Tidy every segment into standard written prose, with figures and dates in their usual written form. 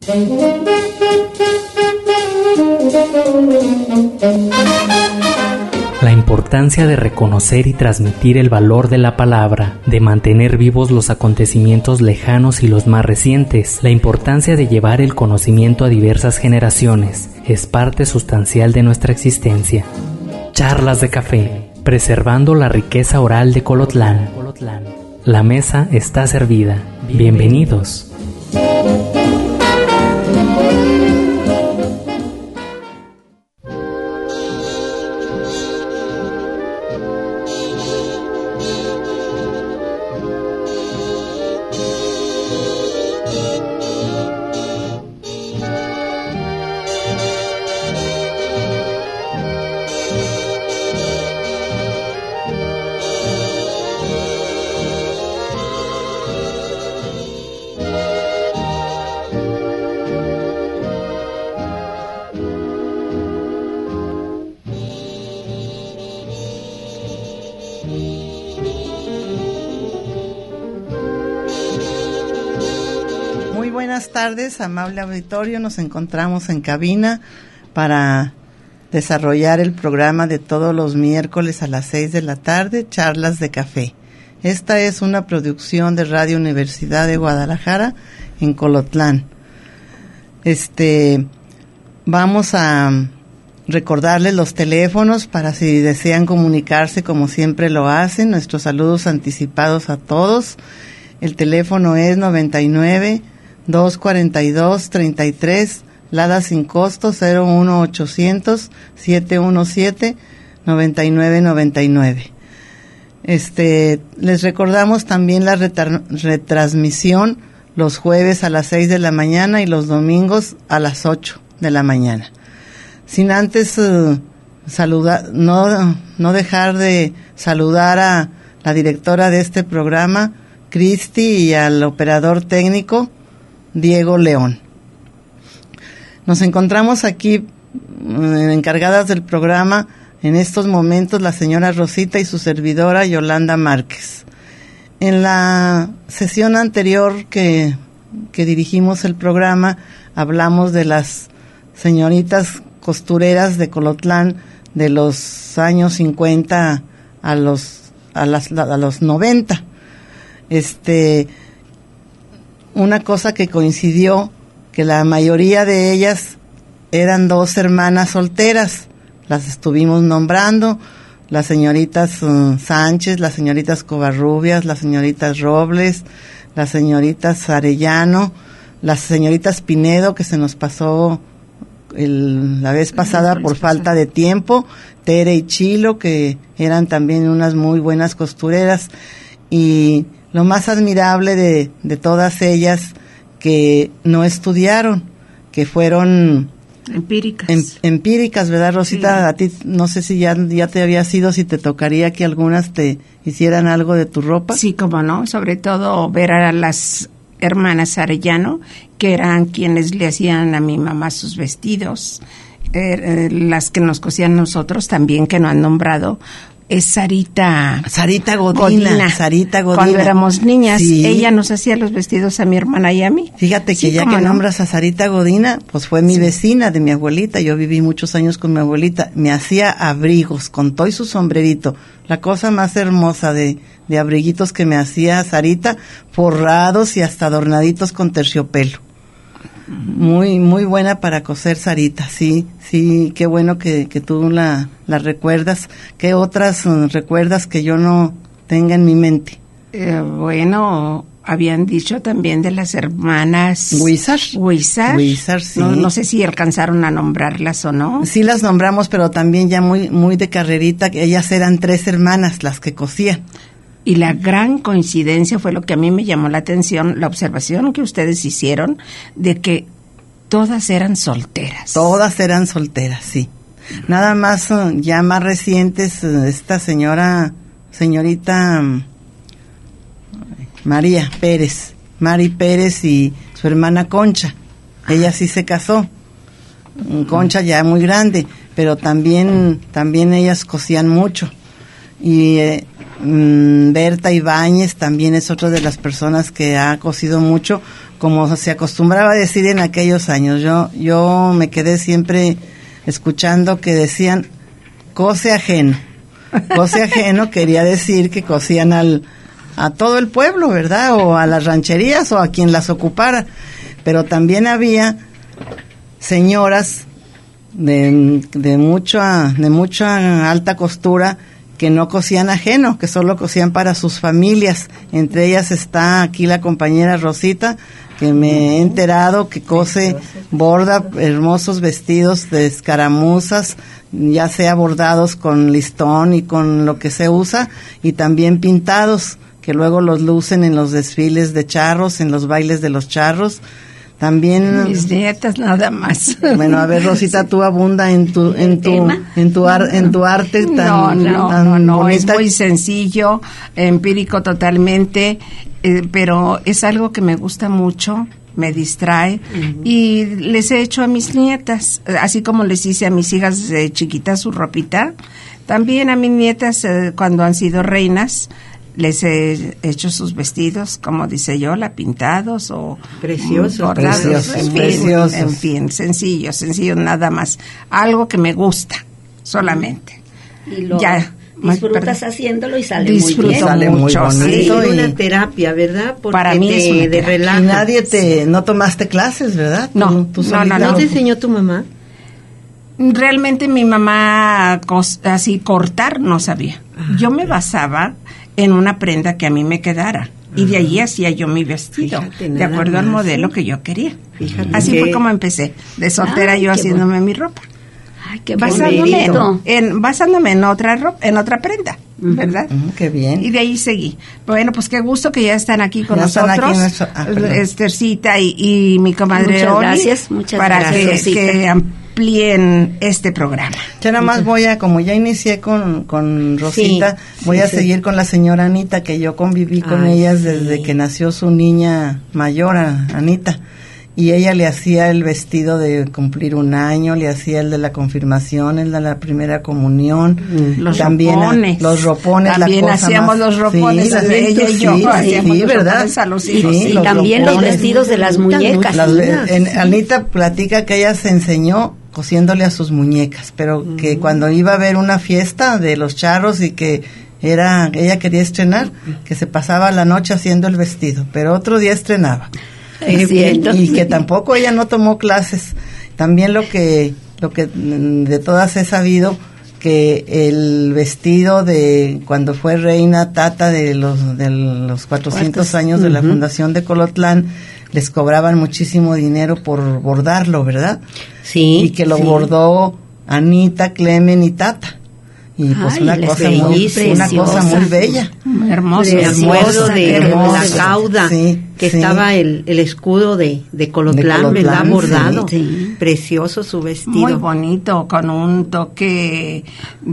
La importancia de reconocer y transmitir el valor de la palabra, de mantener vivos los acontecimientos lejanos y los más recientes, la importancia de llevar el conocimiento a diversas generaciones, es parte sustancial de nuestra existencia. Charlas de café, preservando la riqueza oral de Colotlán. La mesa está servida. Bienvenidos. Buenas tardes, amable auditorio. Nos encontramos en cabina para desarrollar el programa de todos los miércoles a las 6 de la tarde, Charlas de Café. Esta es una producción de Radio Universidad de Guadalajara en Colotlán. Vamos a recordarles los teléfonos para si desean comunicarse como siempre lo hacen. Nuestros saludos anticipados a todos. El teléfono es 99-242-33, Lada sin costo, 01800-717-9999. Les recordamos también la retransmisión los jueves a las 6 de la mañana y los domingos a las 8 de la mañana. Sin antes saludar, no dejar de saludar a la directora de este programa, Cristi, y al operador técnico, Diego León. Nos encontramos aquí encargadas del programa en estos momentos la señora Rosita y su servidora Yolanda Márquez. En la sesión anterior que dirigimos el programa, hablamos de las señoritas costureras de Colotlán de los años 50 a los 90. Una cosa que coincidió, que la mayoría de ellas eran dos hermanas solteras. Las estuvimos nombrando, las señoritas Sánchez, las señoritas Covarrubias, las señoritas Robles, las señoritas Arellano, las señoritas Pinedo, que se nos pasó la vez pasada por falta de tiempo, Tere y Chilo, que eran también unas muy buenas costureras. Y lo más admirable de todas ellas, que no estudiaron, que fueron empíricas, ¿verdad, Rosita? Sí. A ti, no sé si ya te había sido, si te tocaría que algunas te hicieran algo de tu ropa. Sí, cómo no, sobre todo ver a las hermanas Arellano, que eran quienes le hacían a mi mamá sus vestidos, las que nos cosían nosotros también, que no han nombrado, es Sarita Godina. Sarita Godina. Cuando éramos niñas, sí, ella nos hacía los vestidos a mi hermana y a mí. Fíjate que sí, ya que nombras a Sarita Godina, pues fue mi vecina de mi abuelita. Yo viví muchos años con mi abuelita. Me hacía abrigos con todo y su sombrerito. La cosa más hermosa de abriguitos que me hacía Sarita, forrados y hasta adornaditos con terciopelo. Muy, muy buena para coser Sarita, sí, qué bueno que tú la recuerdas. ¿Qué otras recuerdas que yo no tenga en mi mente? Bueno, habían dicho también de las hermanas Huizar, sí. No sé si alcanzaron a nombrarlas o no. Sí las nombramos, pero también ya muy, muy de carrerita, que ellas eran 3 hermanas las que cosían. Y la gran coincidencia fue lo que a mí me llamó la atención, la observación que ustedes hicieron de que todas eran solteras. Todas eran solteras, sí. Nada más, ya más recientes, esta señorita Mari Pérez y su hermana Concha. Ella sí se casó. Concha ya muy grande, pero también ellas cosían mucho. Y Berta Ibáñez también es otra de las personas que ha cosido mucho, como se acostumbraba a decir en aquellos años. Yo me quedé siempre escuchando que decían cose ajeno. Cose ajeno quería decir que cosían a todo el pueblo, ¿verdad? O a las rancherías o a quien las ocupara. Pero también había señoras de mucha alta costura que no cosían ajeno, que solo cosían para sus familias. Entre ellas está aquí la compañera Rosita, que me he enterado que borda hermosos vestidos de escaramuzas, ya sea bordados con listón y con lo que se usa, y también pintados, que luego los lucen en los desfiles de charros, en los bailes de los charros. También mis nietas nada más. Bueno, a ver, Rosita, tú abunda en tu arte tan bonita. Es muy sencillo, empírico totalmente, pero es algo que me gusta mucho, me distrae, y les he hecho a mis nietas, así como les hice a mis hijas de chiquitas su ropita, también a mis nietas cuando han sido reinas, les he hecho sus vestidos, como dice yo, pintados o preciosos, bordados, preciosos. En fin, sencillo, nada más. Algo que me gusta, solamente. Y lo disfrutas haciéndolo y sale muy bien. Sale mucho, bonito. Sí, es una terapia, ¿verdad? Porque para mí es una terapia. relaja. Y nadie no tomaste clases, ¿verdad? No, ¿No te enseñó tu mamá? Realmente mi mamá así cortar no sabía. Yo me basaba en una prenda que a mí me quedara. Y de ahí hacía yo mi vestido, de acuerdo al modelo que yo quería. Así fue como empecé, de soltera yo haciéndome mi ropa. Ay, qué basándome en otra prenda, ¿verdad? Qué bien. Y de ahí seguí. Bueno, pues qué gusto que ya están aquí con nosotros, Esthercita y mi comadre Oli, muchas para gracias, que amplíen este programa. Yo nada más como ya inicié con Rosita, voy a seguir con la señora Anita, que yo conviví con ellas desde que nació su niña mayor, Anita. Y ella le hacía el vestido de cumplir 1 año, le hacía el de la confirmación, el de la primera comunión, los ropones, también hacíamos los ropones, ella y yo hacíamos los ropones a los hijos. Y también los vestidos de las muñecas. Anita platica que ella se enseñó cosiéndole a sus muñecas, pero que cuando iba a haber una fiesta de los charros y que ella quería estrenar, que se pasaba la noche haciendo el vestido, pero otro día estrenaba. Y que tampoco ella no tomó clases. También lo que de todas he sabido, que el vestido de cuando fue reina Tata de los 400 años de la fundación de Colotlán, les cobraban muchísimo dinero por bordarlo, ¿verdad? Sí. Y que lo bordó Anita, Clemen y Tata. Y pues una cosa muy bella. Hermoso. Me acuerdo de la cauda, que estaba el escudo de Colotlán, ¿verdad? Bordado. Sí. Precioso su vestido. Muy bonito, con un toque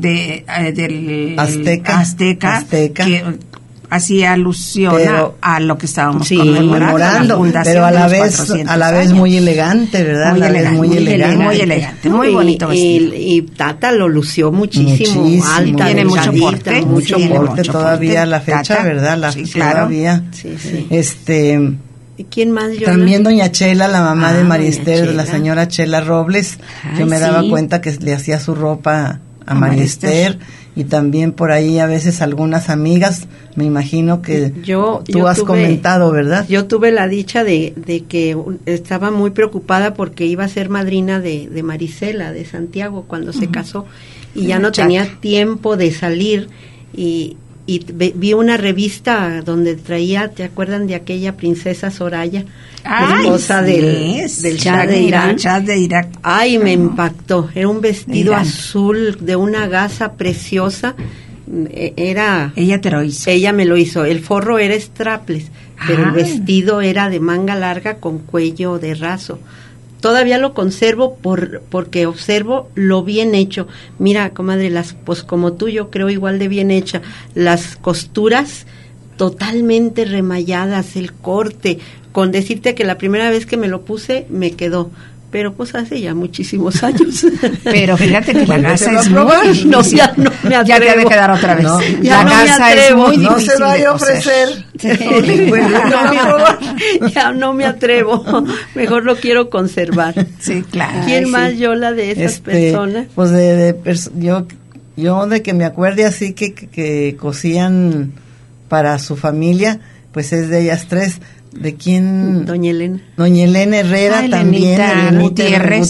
del azteca. Que hacía alusión a lo que estábamos conmemorando, pero a la vez muy elegante, ¿verdad? Muy elegante, muy bonito vestido. Y Tata lo lució muchísimo. Alta, tiene mucho porte, todavía a la fecha, Tata, ¿verdad? Todavía. Sí. ¿Quién más? También doña Chela, la mamá de María Esther, la señora Chela Robles. Yo me daba cuenta que le hacía su ropa a María Esther. Y también por ahí a veces algunas amigas, me imagino que tú has comentado, ¿verdad? Yo tuve la dicha de que estaba muy preocupada porque iba a ser madrina de Marisela, de Santiago, cuando se casó, y ya no tenía tiempo de salir, y vi una revista donde traía, ¿te acuerdan de aquella princesa Soraya? Esposa del Shah de Irak. Ay, me impactó. Era un vestido azul de una gasa preciosa. Ella te lo hizo. Ella me lo hizo. El forro era strapless, pero el vestido era de manga larga con cuello de raso. Todavía lo conservo porque observo lo bien hecho. Mira, comadre, pues como tú, yo creo igual de bien hecha. Las costuras totalmente remalladas, el corte, con decirte que la primera vez que me lo puse me quedó, pero pues hace ya muchísimos años. Pero fíjate que la gasa es muy difícil. No, ya no me atrevo. Ya te ha de quedar otra vez. No, la gasa es muy difícil. No se vaya a ofrecer. Ya no me atrevo. Mejor lo quiero conservar. Sí, claro. ¿Quién más, Yola, de esas personas? Pues yo de que me acuerde así que cosían para su familia, pues es de ellas tres. ¿De quién? Doña Elena. Doña Elena Herrera también. Gutiérrez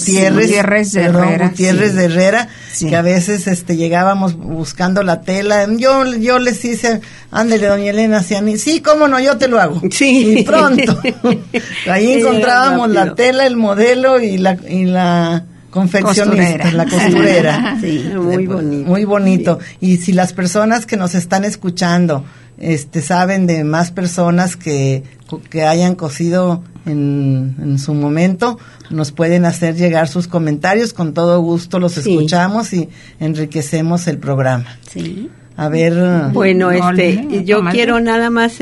de Herrera, sí. Que a veces llegábamos buscando la tela. Yo les hice, ándele, doña Elena, sí, cómo no, yo te lo hago. Sí. Y pronto. Ahí encontrábamos la tela, el modelo y la confeccionista, la costurera. Sí, muy bonito. Muy bonito. Sí. Y si las personas que nos están escuchando saben de más personas que hayan cosido en su momento, nos pueden hacer llegar sus comentarios, con todo gusto los escuchamos y enriquecemos el programa. Sí. A ver. Bueno, yo quiero nada más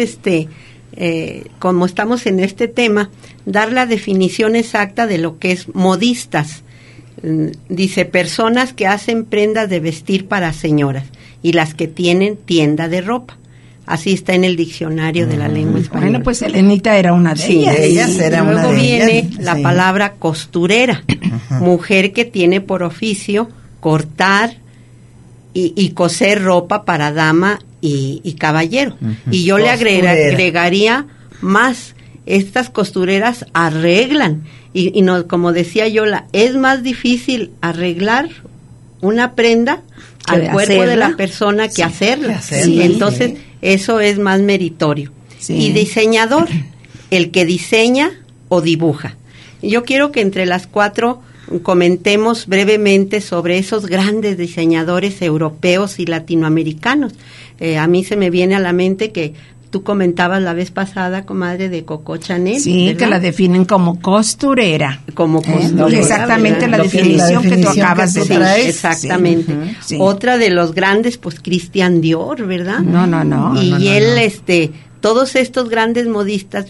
como estamos en este tema, dar la definición exacta de lo que es modistas. Dice, personas que hacen prendas de vestir para señoras y las que tienen tienda de ropa. Así está en el diccionario de la lengua española. Bueno, pues Elenita era una de ellas. Ellas era luego una de viene ellas. La palabra costurera, mujer que tiene por oficio cortar y coser ropa para dama y caballero. Y yo le agregaría más, estas costureras arreglan. Y no, como decía Yola, es más difícil arreglar una prenda al cuerpo de la persona que hacerla. Sí. Entonces, eso es más meritorio. Sí. Y diseñador, el que diseña o dibuja. Yo quiero que entre las cuatro comentemos brevemente sobre esos grandes diseñadores europeos y latinoamericanos. A mí se me viene a la mente que tú comentabas la vez pasada, comadre, de Coco Chanel. Sí, ¿verdad? Que la definen como costurera. Como costurera. Exactamente la definición que tú acabas de dar. Exactamente. Sí. Otra de los grandes, pues Christian Dior, ¿verdad? No. Y él, todos estos grandes modistas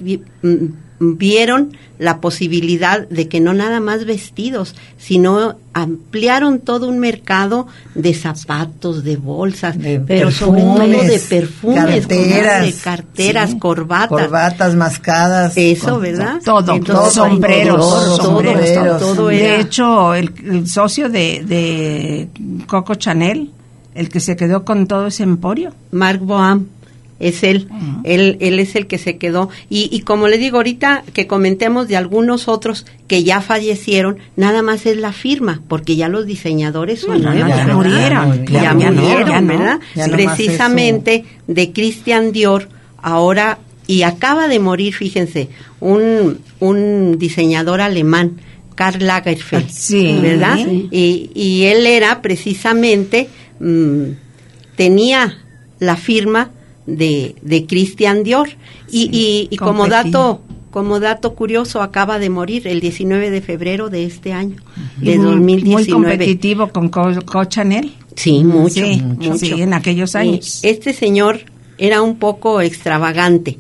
vieron la posibilidad de que no nada más vestidos, sino ampliaron todo un mercado de zapatos, de bolsas, pero sobre todo de perfumes, carteras, sí, corbatas mascadas. Eso, ¿verdad? Todo, sombreros. Todo era. De hecho, el socio de Coco Chanel, el que se quedó con todo ese emporio, Marc Boham. Es él, él es el que se quedó. Y como le digo ahorita, que comentemos de algunos otros que ya fallecieron, nada más es la firma, porque ya los diseñadores son nuevos. Ya murieron, ¿verdad? Precisamente de Christian Dior, ahora, y acaba de morir, fíjense, un diseñador alemán, Karl Lagerfeld, ¿verdad? Sí. Y él era precisamente, tenía la firma de Christian Dior y como dato curioso, acaba de morir el 19 de febrero de este año, de 2019. Muy competitivo con Coco Chanel. Sí, mucho. Sí, en aquellos años. Este señor era un poco extravagante.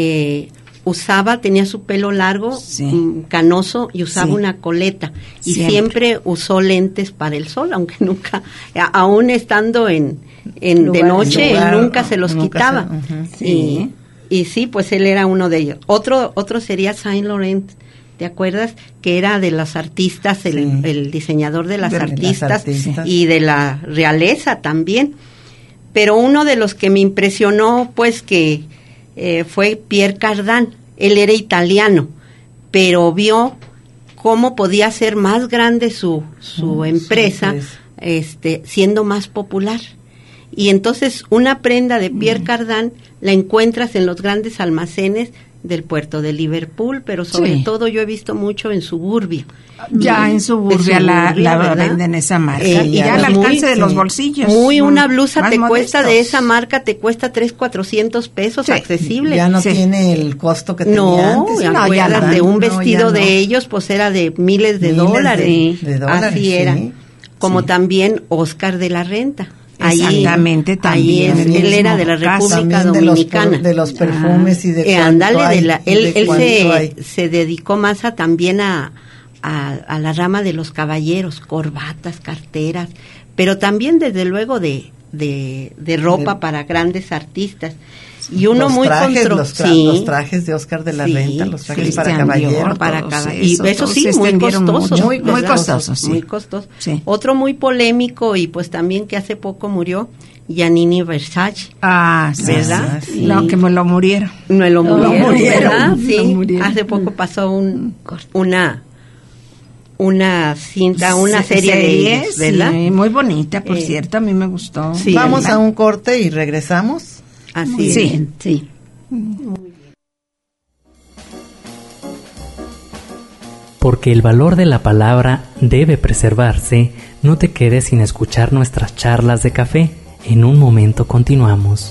Tenía su pelo largo, canoso, y usaba una coleta. Y siempre usó lentes para el sol, aunque nunca, aún estando de noche, nunca se los quitaba. Y sí, pues él era uno de ellos. Otro sería Saint Laurent, ¿te acuerdas? Que era de las artistas, el diseñador de las artistas y de la realeza también. Pero uno de los que me impresionó, pues, que fue Pierre Cardin. Él era italiano, pero vio cómo podía ser más grande su empresa, siendo más popular. Y entonces una prenda de Pierre Cardin la encuentras en los grandes almacenes del puerto de Liverpool, pero sobre todo yo he visto mucho en Suburbia. Ya en Suburbia la venden esa marca. Y ya al alcance de los bolsillos. Una blusa te cuesta, de esa marca te cuesta 300-400 pesos, accesible. Ya no tiene el costo que tenía antes. No, de un vestido de ellos, pues era de miles de dólares. Así era. Como también Oscar de la Renta. Exactamente, también. Él era de la República Dominicana. De los perfumes y de él se dedicó más también a a la rama de los caballeros, corbatas, carteras, pero también desde luego de ropa para grandes artistas. Y uno los muy trajes, los trajes de Oscar de la Renta, los trajes para caballero. Y eso sí, muy costosos. Muy costosos. Muy costosos. Sí. Otro muy polémico y pues también que hace poco murió, Giannini Versace. ¿Verdad? Sí. No, que me lo murieron. Me lo murieron, ¿verdad? Sí. Lo murieron. Hace poco pasó una cinta, una serie de ellos, ¿verdad? Sí, muy bonita, por cierto, a mí me gustó. Sí, vamos a un corte y regresamos. Así es. Sí. Porque el valor de la palabra debe preservarse, no te quedes sin escuchar nuestras charlas de café. En un momento continuamos.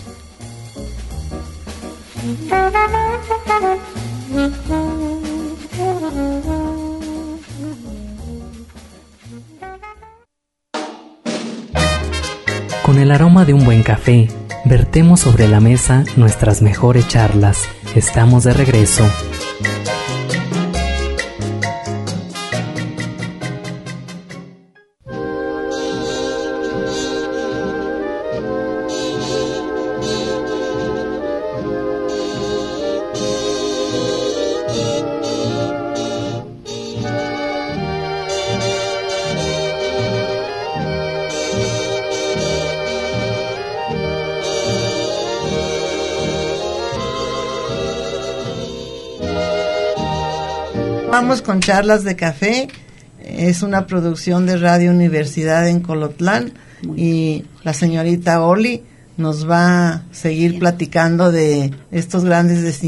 Con el aroma de un buen café, vertemos sobre la mesa nuestras mejores charlas. Estamos de regreso. Vamos con charlas de café. Es una producción de Radio Universidad en Colotlán y la señorita Oli nos va a seguir platicando de estos grandes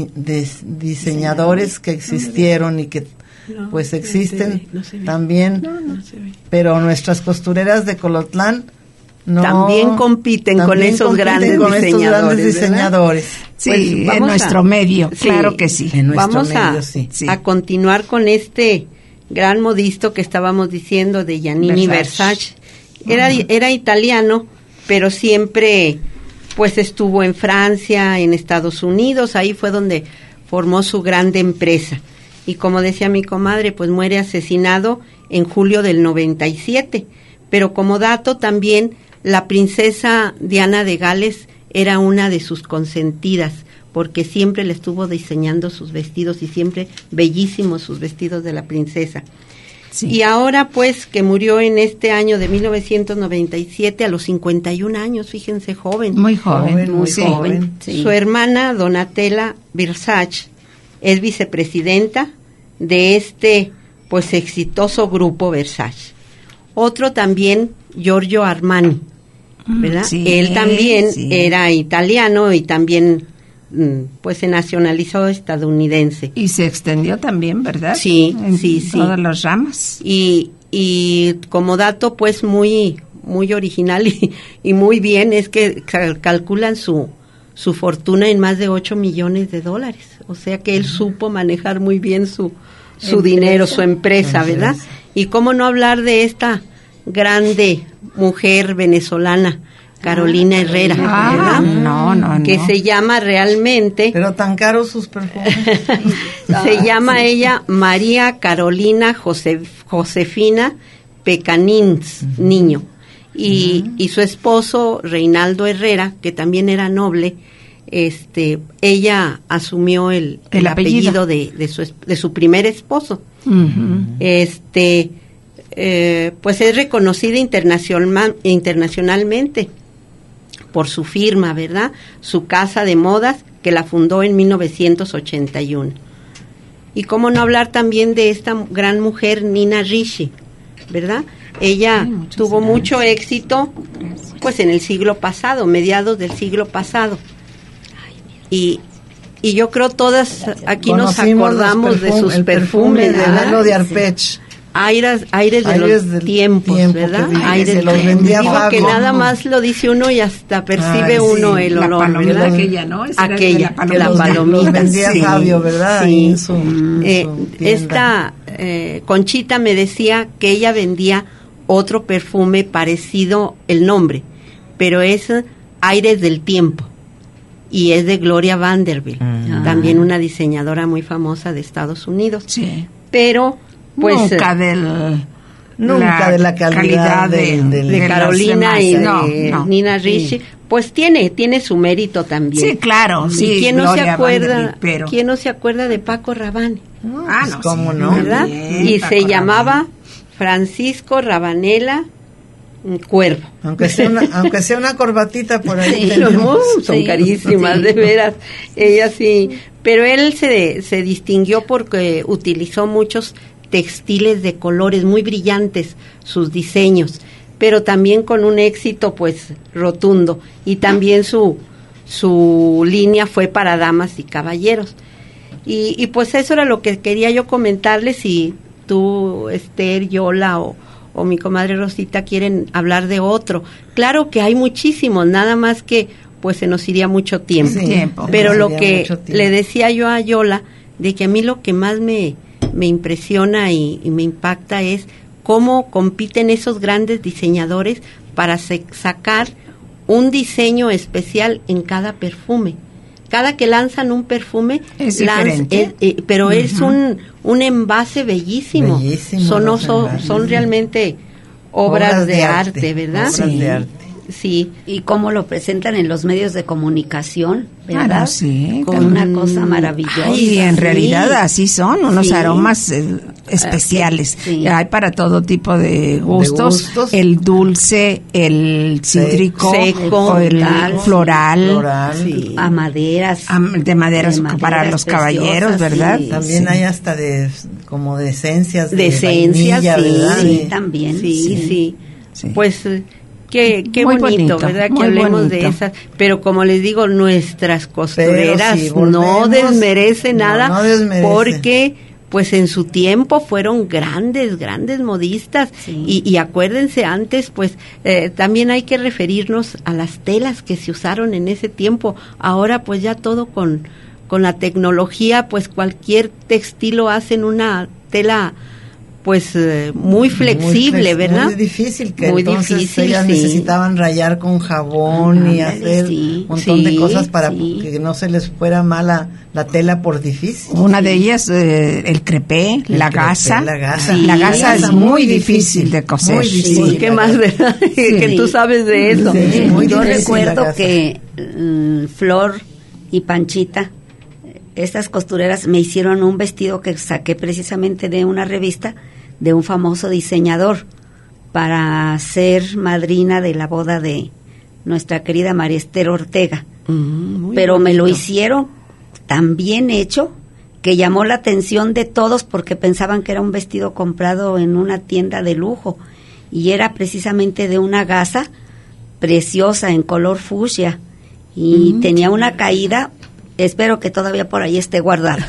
diseñadores que existieron y que pues existen también, pero nuestras costureras de Colotlán también compiten con esos grandes diseñadores. Sí, pues en nuestro medio, claro que sí. Vamos a continuar con este gran modisto que estábamos diciendo de Giannini Versace. Era italiano, pero siempre pues estuvo en Francia, en Estados Unidos, ahí fue donde formó su grande empresa. Y como decía mi comadre, pues muere asesinado en julio del 97. Pero como dato también, la princesa Diana de Gales era una de sus consentidas, porque siempre le estuvo diseñando sus vestidos y siempre bellísimos sus vestidos de la princesa. Sí. Y ahora pues que murió en este año de 1997 a los 51 años, fíjense, joven. Muy joven. Muy joven. Sí. Su hermana Donatella Versace es vicepresidenta de este pues exitoso grupo Versace. Otro también, Giorgio Armani, ¿verdad? Sí, él también era italiano y también pues se nacionalizó estadounidense. Y se extendió también, ¿verdad? Sí, en todas las ramas. Y como dato pues muy original y muy bien es que calculan su fortuna en más de $8 millones. O sea que él supo manejar muy bien su dinero, su empresa, ¿verdad? Y cómo no hablar de esta grande mujer venezolana, Carolina Herrera, ¿verdad? No. Que se llama realmente... Pero tan caros sus perfumes. Se llama ella María Carolina Josefina Pecanins, Niño. Y su esposo, Reinaldo Herrera, que también era noble, ella asumió el apellido de su primer esposo. Pues es reconocida internacionalmente por su firma, ¿verdad? Su casa de modas, que la fundó en 1981. Y cómo no hablar también de esta gran mujer, Nina Ricci, ¿verdad? Ella tuvo mucho éxito, pues en el siglo pasado, mediados del siglo pasado. Y yo creo todas aquí nos acordamos de sus perfumes, ¿verdad? Lo de Arpech. Aires de los tiempos, ¿verdad? Aires de los vendía Digo Fabio. Que nada más lo dice uno y hasta percibe uno el olor, ¿verdad? Aquella, ¿no? Aquella, la palomita. Los vendía Fabio, ¿verdad? Sí. En su esta Conchita me decía que ella vendía otro perfume parecido el nombre, pero es Aires del Tiempo y es de Gloria Vanderbilt, también una diseñadora muy famosa de Estados Unidos. Sí. Pero pues nunca de la calidad de Carolina y de Nina Ricci. Sí. Pues tiene su mérito también. Sí, claro, sí. ¿Y quién no se acuerda? ¿Quién no se acuerda de Paco Rabanne? No, cómo no, ¿verdad? Bien, y Paco se llamaba Francisco Rabanela Cuervo. Aunque sea una corbatita por ahí. Sí, son carísimas, de veras. Ella sí. Pero él se distinguió porque utilizó muchos textiles de colores muy brillantes, sus diseños, pero también con un éxito pues rotundo, y también su línea fue para damas y caballeros, y pues eso era lo que quería yo comentarles. Si tú, Esther, Yola o mi comadre Rosita quieren hablar de otro, claro que hay muchísimos, nada más que pues se nos iría mucho tiempo, pero lo que le decía yo a Yola, de que a mí lo que más me impresiona y me impacta es cómo compiten esos grandes diseñadores para sacar un diseño especial en cada perfume. Cada que lanzan un perfume, pero es un envase bellísimo. Son realmente obras de arte, ¿verdad? Obras de arte. Sí. Y cómo lo presentan en los medios de comunicación, ¿verdad? Claro, sí. Con una cosa maravillosa. Y en realidad así son, unos aromas especiales. Sí. Hay para todo tipo de gustos. El dulce, el cítrico, seco, o el floral. Sí. A maderas. De maderas para los caballeros, ¿verdad? Sí. También hay hasta como de esencias. De esencias, vainilla, sí, también. Sí. Pues qué muy bonito, ¿verdad? Que hablemos de esas, pero como les digo, nuestras costureras no desmerecen nada, no desmerece. Porque pues en su tiempo fueron grandes modistas, y acuérdense antes, pues también hay que referirnos a las telas que se usaron en ese tiempo. Ahora pues ya todo con la tecnología, pues cualquier textil lo hacen una tela pues muy flexible, ¿verdad? Muy difícil, muy entonces difícil, ellas necesitaban rayar con jabón y hacer un montón de cosas para que no se les fuera mala la tela por difícil. Una de ellas, el crepé, la gasa. La gasa. La gasa es muy difícil de coser. Muy difícil. ¿Qué más, verdad? Que tú sabes de eso. Sí, Yo recuerdo que Flor y Panchita, estas costureras, me hicieron un vestido que saqué precisamente de una revista de un famoso diseñador para ser madrina de la boda de nuestra querida María Esther Ortega. Pero bonito. Me lo hicieron tan bien hecho que llamó la atención de todos porque pensaban que era un vestido comprado en una tienda de lujo, y era precisamente de una gasa preciosa en color fucsia, y tenía una caída. Espero que todavía por ahí esté guardada.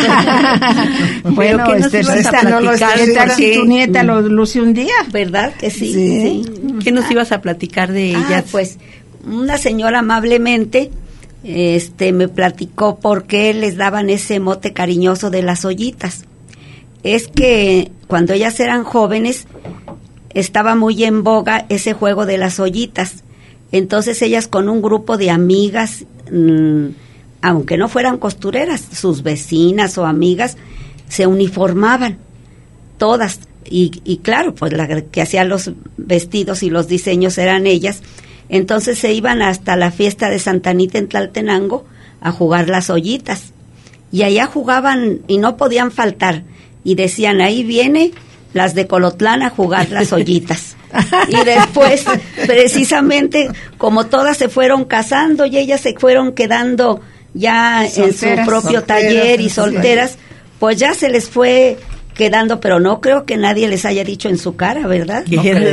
Bueno, ¿qué tal si tu nieta lo luce un día? ¿Verdad que sí? ¿Qué nos ibas a platicar de ella? Pues una señora amablemente me platicó por qué les daban ese mote cariñoso de las ollitas. Es que cuando ellas eran jóvenes estaba muy en boga ese juego de las ollitas. Entonces ellas, con un grupo de amigas, aunque no fueran costureras, sus vecinas o amigas, se uniformaban todas, y claro, pues la que hacía los vestidos y los diseños eran ellas. Entonces se iban hasta la fiesta de Santa Anita en Tlaltenango a jugar las ollitas, y allá jugaban y no podían faltar, y decían: ahí viene las de Colotlán a jugar las ollitas. Y después, precisamente, como todas se fueron casando y ellas se fueron quedando ya solteras, en su propio taller y solteras, pues ya se les fue quedando, pero no creo que nadie les haya dicho en su cara, ¿verdad?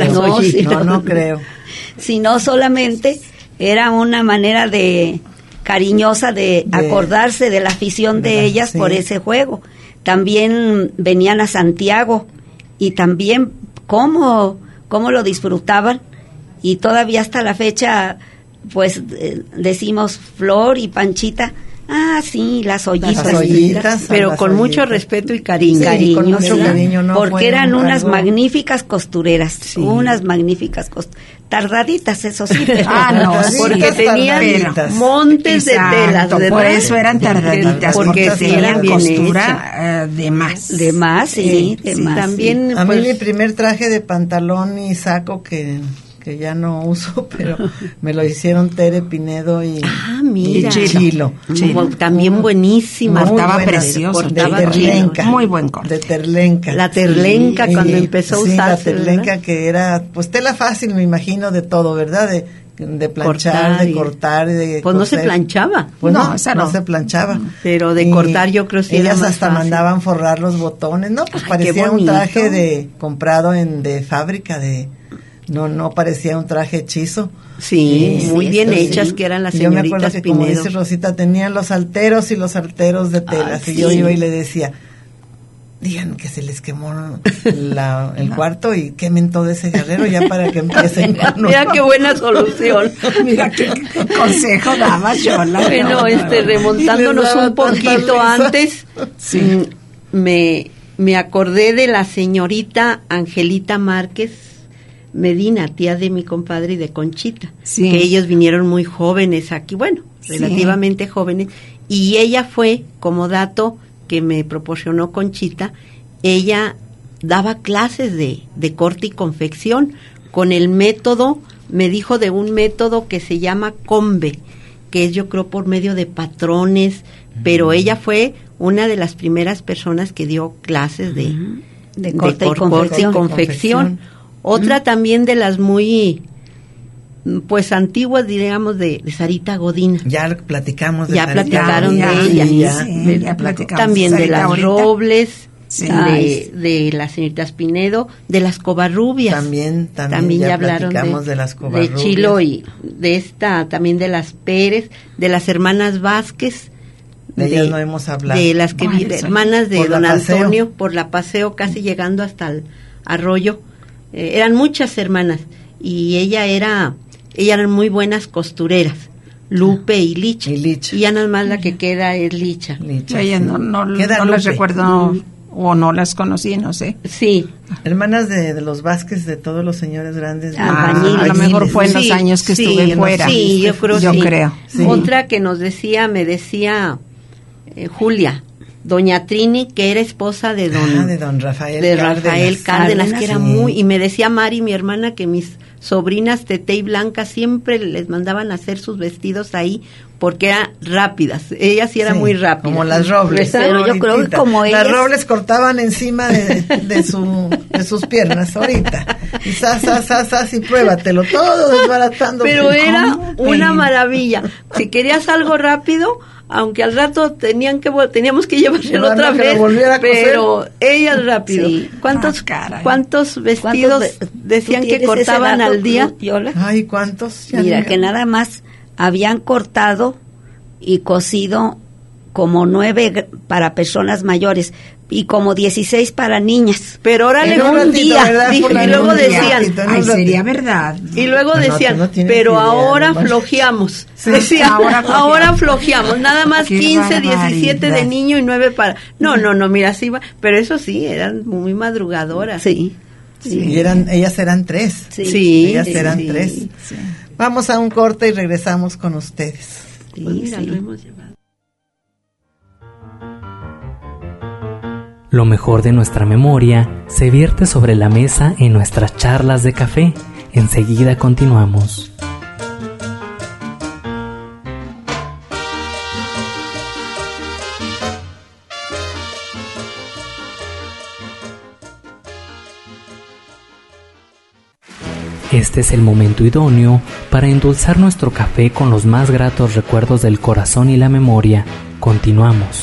No creo. Sino solamente era una manera cariñosa de acordarse de la afición de ellas por ese juego. También venían a Santiago, y también cómo lo disfrutaban, y todavía hasta la fecha pues decimos Flor y Panchita Ah, sí, las ollitas. Las ollitas, pero las con ollitas. mucho respeto y cariño. Sí, Cariño, con mucho ¿verdad? cariño, no porque fue eran unas algo- magníficas costureras, Sí. unas magníficas tardaditas, eso sí, pero No, sí, porque tenían tardaditas. montes de telas, ¿verdad? Por eso eran tardaditas, Porque porque sí eran tenían bien costura de más. de más, sí, de sí, más. también, A mí pues, mi primer traje de pantalón y saco que ya no uso, pero me lo hicieron Tere Pinedo y mira. y Chilo. También buenísima. Muy Cortaba buena, precioso. cortaba de Terlenca. Muy buen corte. De Terlenca. La terlenca Sí, cuando empezó a sí, usarse, la Terlenca ¿verdad? que era, pues tela fácil, me imagino, de todo, ¿verdad? De planchar, Cortar de y- cortar, de Pues no se coser. planchaba. Pues No, no, esa no no. se planchaba. Pero de cortar yo creo que sí era ellas más hasta fácil. mandaban forrar los botones, no, pues Ay, qué parecía un bonito. traje comprado de fábrica no parecía un traje hechizo. Sí, muy sí, bien esto hechas sí. que eran las Y yo me acuerdo señoritas que, como Pinedo. dice Rosita, tenían los alteros y los alteros de telas. Ay, y yo sí. iba y le decía, digan que se les quemó el cuarto y quemen todo ese guerrero ya para que empiecen con Mira qué buena solución. Mira qué consejo daba Yola. Bueno, remontándonos Y les daba un poquito tanta risa. antes, me acordé de la señorita Angelita Márquez Medina, tía de mi compadre y de Conchita, Sí. que ellos vinieron muy jóvenes aquí, bueno, Sí. relativamente jóvenes, y ella fue, como dato que me proporcionó Conchita, ella daba clases de corte y confección con el método, me dijo de un método que se llama Combe, que es yo creo por medio de patrones, pero ella fue una de las primeras personas que dio clases de corte y confección. confección. Otra también de las muy, pues antiguas, diríamos, de Sarita Godina. Ya platicamos de Ya Sarita. platicaron Ya, de ella. sí, ya. Sí, ya platicamos. También de Sarita las ahorita. Robles, Sí. de las señoritas Pinedo, de las Covarrubias. También ya hablaron platicamos de las de Covarrubias. Chilo y de esta, también de las Pérez, de las hermanas Vázquez. De ellas no hemos hablado. De las que Bueno, hermanas de por la don Paseo. Antonio, por la Paseo, casi llegando hasta el arroyo. Eran muchas hermanas y eran muy buenas costureras, Lupe y Licha. Y Licha. Y ya nada más la que queda es Licha. Licha, Ella sí. no Queda las Lupe. recuerdo o no las conocí, no sé. Sí, Hermanas de los Vázquez, de todos los señores grandes. Albañiles. A lo mejor fue en los Sí, años que sí, estuve fuera. Sí, yo creo Yo sí. creo. Sí. Otra que me decía Julia, doña Trini, que era esposa de don Rafael de Cárdenas. Rafael Cárdenas, que era Sí. muy, y me decía Mari, mi hermana, que mis sobrinas Tete y Blanca siempre les mandaban a hacer sus vestidos ahí porque eran rápidas, ellas sí eran Sí, muy rápidas. como las Robles. ¿Verdad? Pero yo creo que Ahorita. como Las ellas- Robles cortaban encima de sus piernas ahorita. Y sas, y pruébatelo, todo desbaratando. Pero era ¿Cómo? una maravilla. Si querías algo rápido, aunque al rato teníamos que llevárselo Llevarlo otra que lo vez, volviera a coser. pero ellas rápido. Sí. ¿Cuántos caray. vestidos decían que cortaban al día? Yola? Ay, ¿cuántos? Ya Mira, ni- que nada más habían cortado y cosido como 9 para personas mayores y como 16 para niñas. Pero órale, En un un ratito, día. ¿verdad? Dije, Por y la luego luz, decían, ratito, en un Ay, ratito. sería verdad. y luego No, decían, tú no tienes pero idea, ahora nomás. flojeamos. Sí. Decía, Ahora ahora flojeamos, nada más Qué 15, 17 de barbaridad. niño y 9 para... No, mira, así va. Pero eso sí, eran muy madrugadoras. Sí. Y ellas eran 3. Sí, Ellas sí, eran sí. 3. Sí. Vamos a un corte y regresamos con ustedes. Mira, Sí. lo hemos llevado. Lo mejor de nuestra memoria se vierte sobre la mesa en nuestras charlas de café. Enseguida continuamos. Este es el momento idóneo para endulzar nuestro café con los más gratos recuerdos del corazón y la memoria. Continuamos.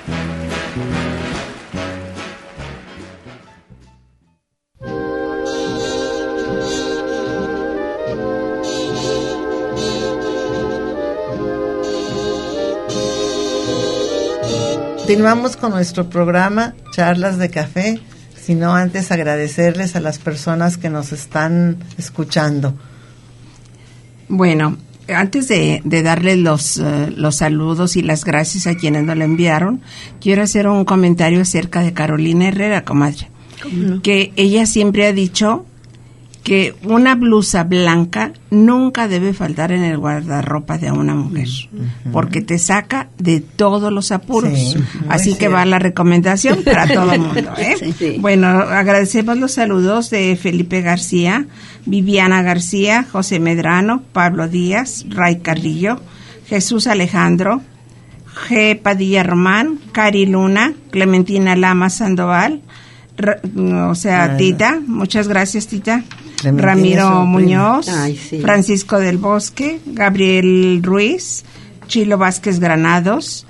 Continuamos con nuestro programa Charlas de Café, sino antes agradecerles a las personas que nos están escuchando. Bueno, antes de darles los saludos y las gracias a quienes nos lo enviaron, quiero hacer un comentario acerca de Carolina Herrera, comadre. ¿Cómo no? Que ella siempre ha dicho que una blusa blanca nunca debe faltar en el guardarropa de una mujer, porque te saca de todos los apuros. Sí, así que va la recomendación para todo el mundo, ¿eh? Sí. Bueno, agradecemos los saludos de Felipe García, Viviana García, José Medrano, Pablo Díaz, Ray Carrillo, Jesús Alejandro, G. Padilla Román, Cari Luna, Clementina Lama Sandoval, Tita, muchas gracias, Tita. Ramiro Muñoz, Francisco del Bosque, Gabriel Ruiz, Chilo Vázquez Granados,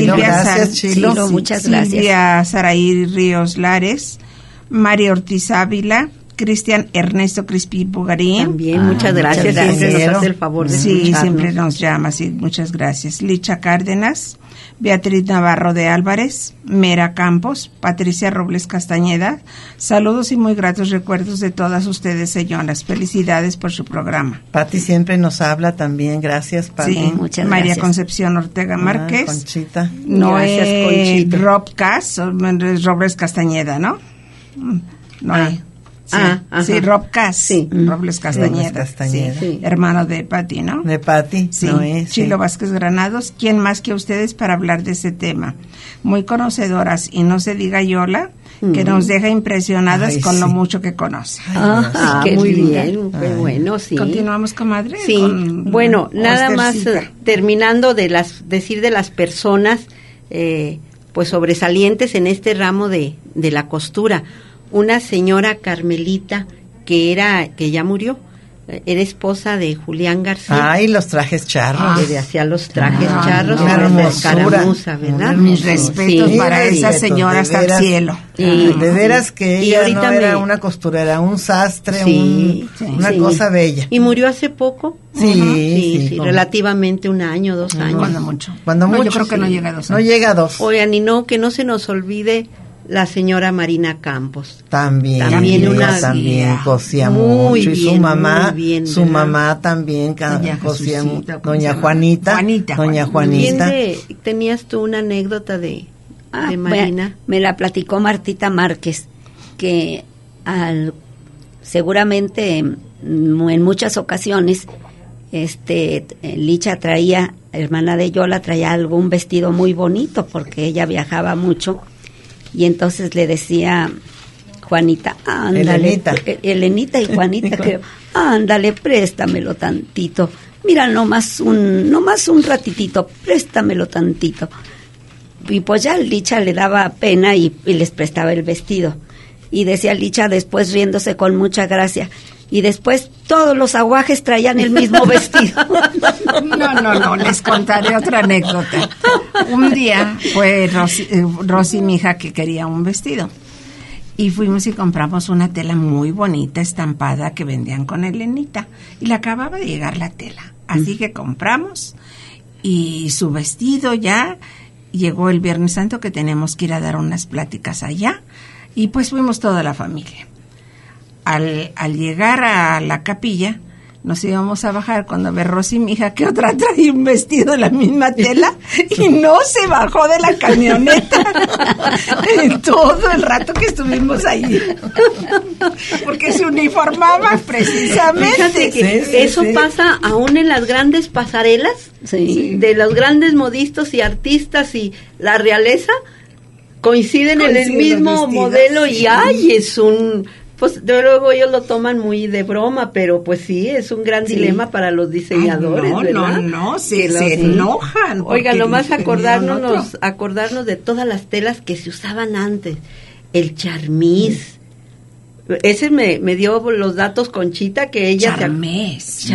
muchas gracias. Silvia Saraí Ríos Lares, María Ortiz Ávila, Cristian Ernesto Crispi Bugarín. También, muchas gracias. Siempre nos hace el favor de escucharnos. Siempre nos llama, sí, muchas gracias. Licha Cárdenas, Beatriz Navarro de Álvarez, Mera Campos, Patricia Robles Castañeda. Saludos y muy gratos recuerdos de todas ustedes, señoras. Felicidades por su programa. Pati siempre nos habla también, gracias, Pati. Sí, muchas María gracias. Concepción Ortega Márquez. Conchita. Noé Conchita. Rob Cas, Robles Castañeda, ¿no? Noé. Sí, Rob Cas, sí. Robles Castañeda, sí. Hermano de Pati, ¿no? De Pati, sí. Chilo Vázquez Granados, ¿quién más que ustedes para hablar de ese tema? Muy conocedoras, y no se diga Yola, que nos deja impresionadas con lo mucho que conoce. Muy bien, bueno, sí. ¿Continuamos, comadre? Sí, bueno, nada más terminando de decir de las personas, pues sobresalientes en este ramo de la costura. Una señora Carmelita que ya murió, era esposa de Julián García. Ay, los trajes charros. Que hacía los trajes charros, una escaramuza, ¿verdad? Mis respetos para esa señora hasta el cielo. De veras que ella no era una costurera, un sastre, una cosa bella. ¿Y murió hace poco? Sí, relativamente 1 año, 2 años. Cuando mucho. Yo creo que no llega a 2 años. No llega a 2. Oigan, y que no se nos olvide la señora Marina Campos. También cosía muy mucho. Bien, y su ¿verdad? mamá también cosía mucho. Doña Juanita. ¿Tenías tú una anécdota de Marina? Me la platicó Martita Márquez, que seguramente en muchas ocasiones Licha hermana de Yola, traía algún vestido muy bonito porque ella viajaba mucho. Y entonces le decía Juanita, ándale, Elenita y Juanita, creo, ándale, préstamelo tantito. Mira, nomás un ratitito, préstamelo tantito. Y pues ya Licha le daba pena y les prestaba el vestido. Y decía Licha después riéndose con mucha gracia. Y después todos los aguajes traían el mismo vestido. No, les contaré otra anécdota. Un día fue Rosy, mi hija, que quería un vestido. Y fuimos y compramos una tela muy bonita, estampada, que vendían con Elenita. Y le acababa de llegar la tela. Así que compramos y su vestido ya llegó el Viernes Santo, que teníamos que ir a dar unas pláticas allá. Y pues fuimos toda la familia. Al llegar a la capilla, nos íbamos a bajar cuando ve Rosy, mi hija, que otra traía un vestido de la misma tela y no se bajó de la camioneta todo el rato que estuvimos ahí. Porque se uniformaba precisamente. Fíjate que eso pasa aún en las grandes pasarelas de los grandes modistas y artistas, y la realeza coinciden en el mismo modelo, y es un... Pues de luego ellos lo toman muy de broma, pero pues sí, es un gran dilema para los diseñadores, ¿verdad? Se enojan. Oiga, nomás acordarnos de todas las telas que se usaban antes. El charmís. Ese me dio los datos Conchita, que ella... Charmés,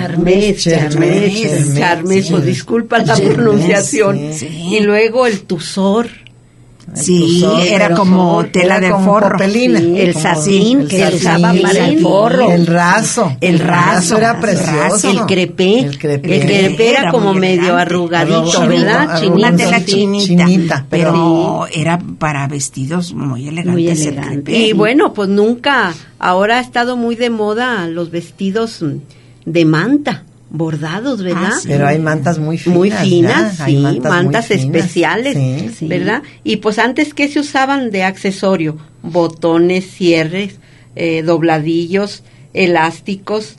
pues disculpa la pronunciación. Y luego el tusor. Era como tela de forro. El sacín que se usaba para el forro. El raso era precioso. El crepé era como medio arrugadito, ¿verdad? Una tela chinita, pero era para vestidos muy elegantes. Y bueno, pues ahora ha estado muy de moda los vestidos de manta. bordados, ¿verdad? Sí. Pero hay mantas muy finas. Muy finas, ya. Hay sí, mantas muy finas. especiales, Sí. ¿verdad? Y pues antes, ¿qué se usaban de accesorio? Botones, cierres, dobladillos, elásticos,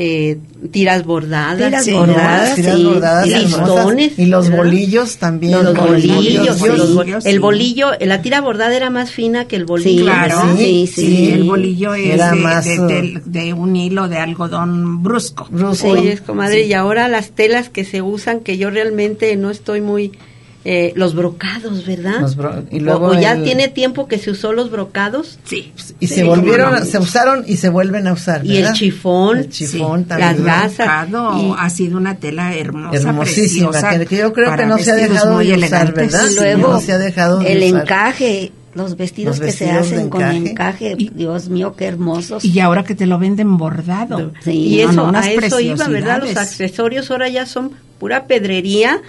tiras bordadas, Tiras bordadas, Tiras sí. bordadas listones, hermosas. Y los ¿verdad? bolillos también. Los bolillos, sí. el bolillo, la tira bordada era más fina que el bolillo. Sí, Claro, ¿verdad? Sí. el bolillo es Era más, de un hilo de algodón brusco. Brusco. Oye, comadre, y ahora las telas que se usan, que yo realmente no estoy muy... los brocados, ¿verdad? Y luego o ya tiene tiempo que se usó los brocados. Sí. Y se volvieron, se usaron y se vuelven a usar, Y el ¿verdad? chifón. El chifón Sí. también. Las gasas. Y ha sido una tela hermosa, Hermosísima, preciosa, que yo creo que para no se ha vestidos dejado muy de usar, elegantes. ¿verdad? Y luego No se ha dejado de el usar. encaje, los vestidos Los que se vestidos hacen de con encaje. encaje, Dios mío, qué hermosos. Y ahora que te lo venden bordado. Sí. Y eso, unas a eso iba, ¿verdad? Los preciosidades. accesorios ahora ya son pura pedrería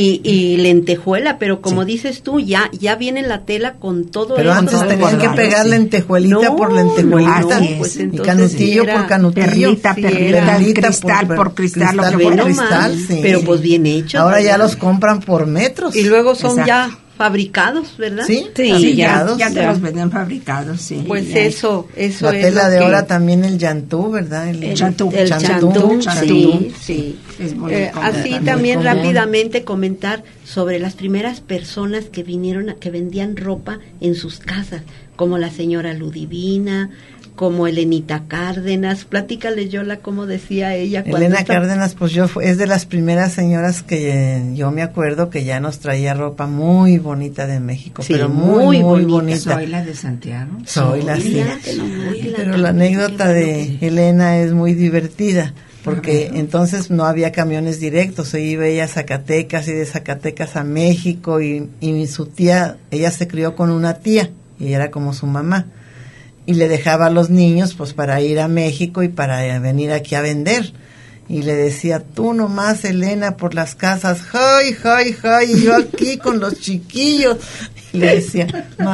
y lentejuela, pero como dices tú, ya viene la tela con todo Pero esto antes de tenían que bordado. pegar lentejuelita No, por lentejuelita. no, pues y entonces canutillo sí era por canutillo. perlita, Sí, perlita, Perlita cristal por cristal, lo que por fuera. cristal, Nomás, sí. pero pues bien hecho. Ahora ya ¿verdad? los compran por metros. Y luego son Exacto. ya fabricados, ¿verdad? Sí, Sí, Sí, ya fabricados. te los venden fabricados, sí. Pues Ya. eso La es tela lo de que- ahora también el llantú, ¿verdad? El chantú. el Chantú, chantú, sí. Es muy Así común. también común. rápidamente comentar sobre las primeras personas que vinieron, que vendían ropa en sus casas, como la señora Ludivina, como Elenita Cárdenas. Platícale, Yola, cómo decía ella. cuando Elena estaba- Cárdenas, pues es de las primeras señoras que yo me acuerdo que ya nos traía ropa muy bonita de México, Sí, pero muy muy bonita. Soy la de Santiago. Soy la sí. Fíjate nomás, Pero la anécdota de Elena es muy divertida, porque entonces no había camiones directos, se iba ella a Zacatecas y de Zacatecas a México y su tía, ella se crió con una tía y era como su mamá y le dejaba a los niños pues para ir a México y para venir aquí a vender. Y le decía, tú nomás, Elena, por las casas, ¡ay, ay, ay! Y yo aquí con los chiquillos. Y le decía,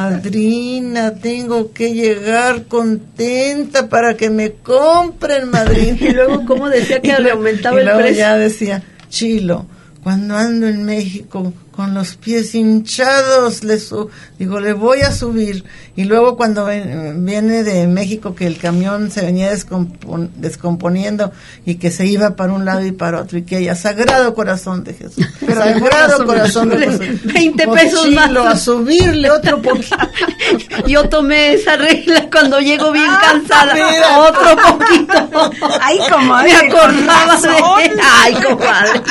madrina, tengo que llegar contenta para que me compren, madrina. Y luego, ¿cómo decía que Y le luego- aumentaba y el luego precio? ya decía, Chilo, cuando ando en México con los pies hinchados, le voy a subir. Y luego cuando viene de México, que el camión se venía descomponiendo y que se iba para un lado y para otro, y que ella, Sagrado Corazón de Jesús, Sagrado Corazón de Jesús, 20 pues, pesos más. Chilo, a subirle otro poquito. Yo tomé esa regla cuando llego bien cansada. mira. Otro poquito. Ay, comadre, Me acordaba con de... razón. Ay, comadre.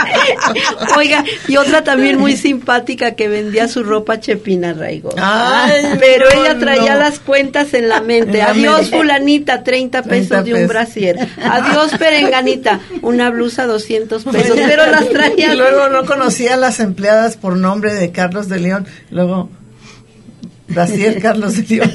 Oiga, y otra también muy simpática que vendía su ropa Chepina Raigo. Ay, Pero no, ella traía no. las cuentas en la mente. En la Adiós, mente. fulanita, 30 pesos 30 de un pesos. brasier. Adiós, perenganita, una blusa 200 pesos. Pero las traía... Y luego no conocía a las empleadas por nombre de Carlos de León. Luego, Brasier Carlos de León.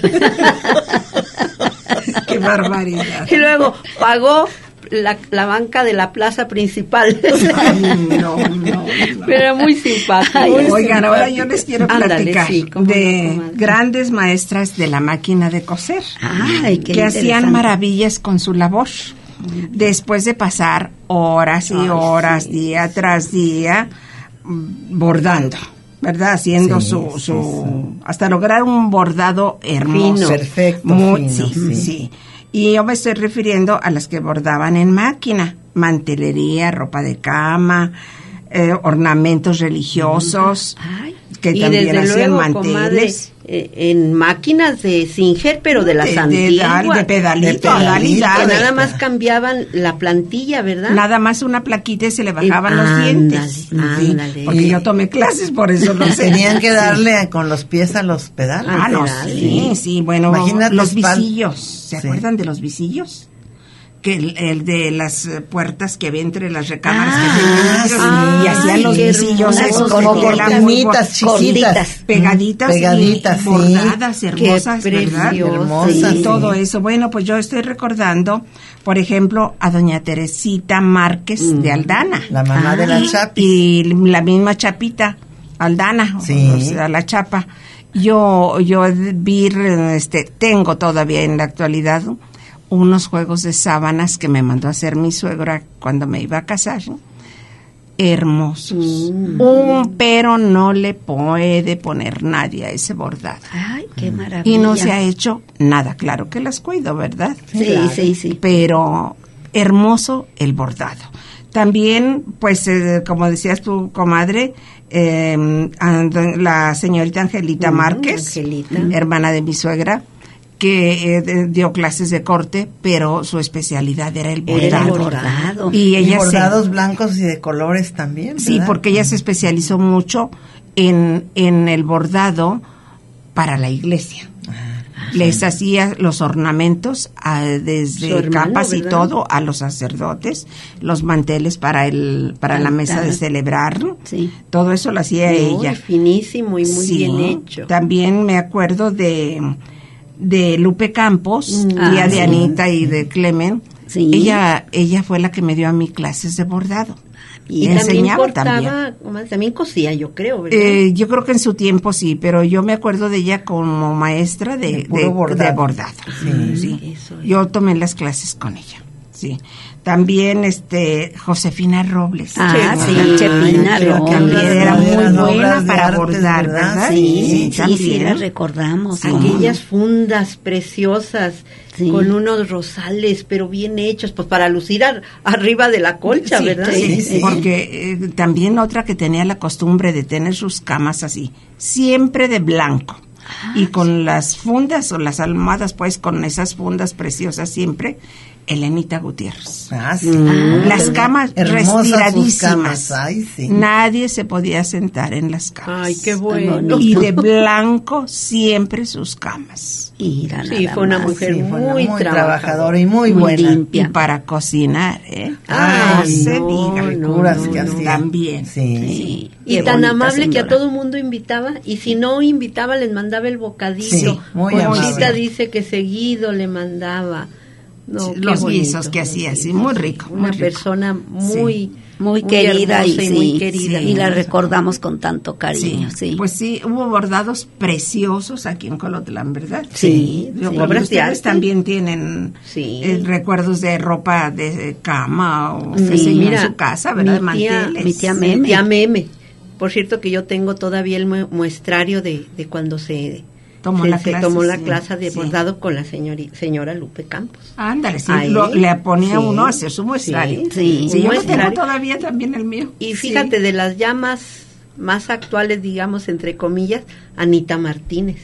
Qué barbaridad. Y luego pagó la banca de la plaza principal. Ay, no. Pero era muy simpático. Oigan, ahora yo les quiero Ándale, platicar sí, cómo no, de comadre. grandes maestras de la máquina de coser Ay, qué que hacían interesante. maravillas con su labor. Después de pasar horas y horas, día tras día, bordando, ¿verdad? Haciendo Sí, sí. hasta lograr un bordado hermoso. Fino. Perfecto, Muy, fino, sí, sí. sí. Y yo me estoy refiriendo a las que bordaban en máquina, mantelería, ropa de cama, ornamentos religiosos, Ay, que y también desde hacían luego, manteles. comadre, en máquinas de Singer, pero de las antiguas. de pedalito, De pedalito, a dar y que que dar. nada más cambiaban la plantilla, ¿verdad? Nada más una plaquita y se le bajaban los Ándale, dientes. Sí, ándale. porque yo tomé clases, por eso lo sé. Tenían que darle con los pies a los pedales. Ah, no, pedales. sí, bueno, Imagínate los espal- visillos. ¿Se Sí. acuerdan de los visillos? Que el de las puertas que había entre las recámaras Ah, que tenían vidrios, sí. y hacían los Qué visillos hermoso. esos Como de tela muy cortinitas chiquitas. pegaditas, Pegaditas, y sí. bordadas, hermosas, Qué ¿verdad? precioso. Hermosas, Y sí. todo eso. Bueno, pues yo estoy recordando, por ejemplo, a doña Teresita Márquez de Aldana. La mamá de la Chapi. Y la misma Chapita, Aldana, Sí. o sea, la Chapa. Yo vi, tengo todavía en la actualidad unos juegos de sábanas que me mandó a hacer mi suegra cuando me iba a casar. Hermosos. Pero no le puede poner nadie a ese bordado. Ay, qué maravilla. Y no se ha hecho nada. Claro que las cuido, ¿verdad? Sí, claro. Sí. Pero hermoso el bordado. También, pues, como decías tu comadre, la señorita Angelita Márquez, hermana de mi suegra, que dio clases de corte, pero su especialidad era el bordado. Y ella bordados blancos y de colores también, ¿verdad? Sí, porque ella se especializó mucho en el bordado para la iglesia. Les hacía los ornamentos desde capas, ¿verdad? Y todo a los sacerdotes, los manteles para la mesa de celebrar. Sí. Todo eso lo hacía ella. Finísimo y muy bien hecho. También me acuerdo de Lupe Campos, tía de Anita y de Clemen. Sí. Ella fue la que me dio a mí clases de bordado. Y enseñaba también cosía, yo creo, ¿verdad? Yo creo que en su tiempo sí, pero yo me acuerdo de ella como maestra de bordado. Sí. Yo tomé las clases con ella. Sí. También Josefina Robles. Chepina Robles. También era muy buena para bordar, ¿verdad? Sí, la recordamos. Aquellas fundas preciosas con unos rosales, pero bien hechos, pues para lucir arriba de la colcha, ¿verdad? Sí. Porque también otra que tenía la costumbre de tener sus camas así, siempre de blanco. Y con las fundas o las almohadas, pues con esas fundas preciosas siempre, Elenita Gutiérrez. Las camas restiradísimas. Nadie se podía sentar en las camas. Ay, qué bueno. Y de blanco siempre sus camas. Fue una mujer muy trabajadora y muy buena. Limpia. Y para cocinar, no se diga. Que hacía. También. Sí. Y tan amable que a todo mundo invitaba, y si no invitaba les mandaba el bocadillo. Sí, muy Conchita dice que seguido le mandaba. Los guisos que hacía, muy rico. Una persona muy querida y muy querida. Y la recordamos con tanto cariño. Sí. Pues sí, hubo bordados preciosos aquí en Colotlán, ¿verdad? Sí. Obras de arte también tienen recuerdos de ropa de cama o en su casa, ¿verdad? Mi tía Meme. Mi tía Meme. Por cierto que yo tengo todavía el muestrario de cuando se tomó la clase de bordado con la señora Lupe Campos. Ándale, le ponía uno a hacer su muestrario. Sí, yo lo tengo todavía también el mío. Y fíjate, de las llamas más actuales, digamos, entre comillas, Anita Martínez.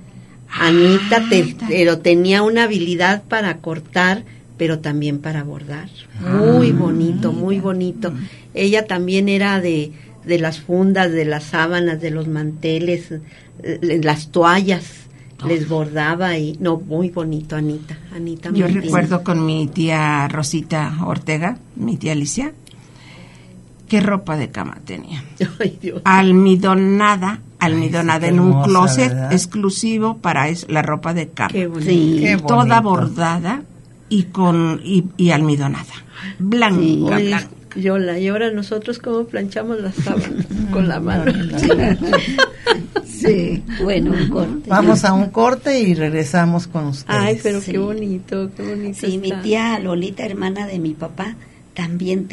Pero tenía una habilidad para cortar, pero también para bordar. Muy bonito, muy bonito. Ella también era de las fundas, de las sábanas, de los manteles, las toallas, les bordaba muy bonito Anita Yo recuerdo con mi tía Rosita Ortega, mi tía Alicia, qué ropa de cama tenía. Ay, Dios. Almidonada en un closet, ¿verdad? Exclusivo para la ropa de cama. Qué bonito. Qué bonito. Toda bordada y almidonada, blanca. Yola, y ahora nosotros cómo planchamos las sábanas con la mano. Sí, bueno, un corte. Vamos a un corte y regresamos con ustedes. Ay, pero qué bonito. Sí, mi tía Lolita, hermana de mi papá, también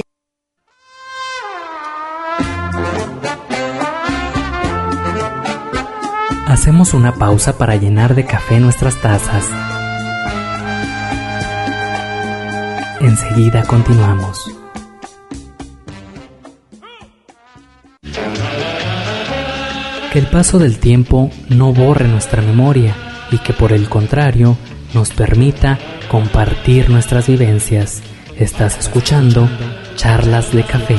Hacemos una pausa para llenar de café nuestras tazas. Enseguida continuamos. Que el paso del tiempo no borre nuestra memoria y que por el contrario nos permita compartir nuestras vivencias. Estás escuchando Charlas de Café.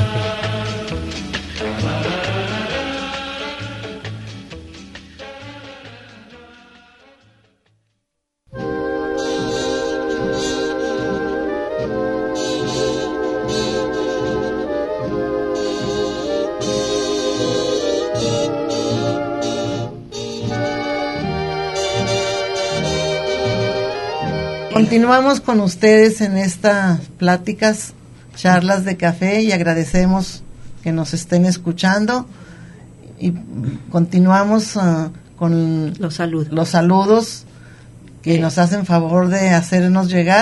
Continuamos con ustedes en estas pláticas, charlas de café, y agradecemos que nos estén escuchando y continuamos con los saludos que nos hacen favor de hacernos llegar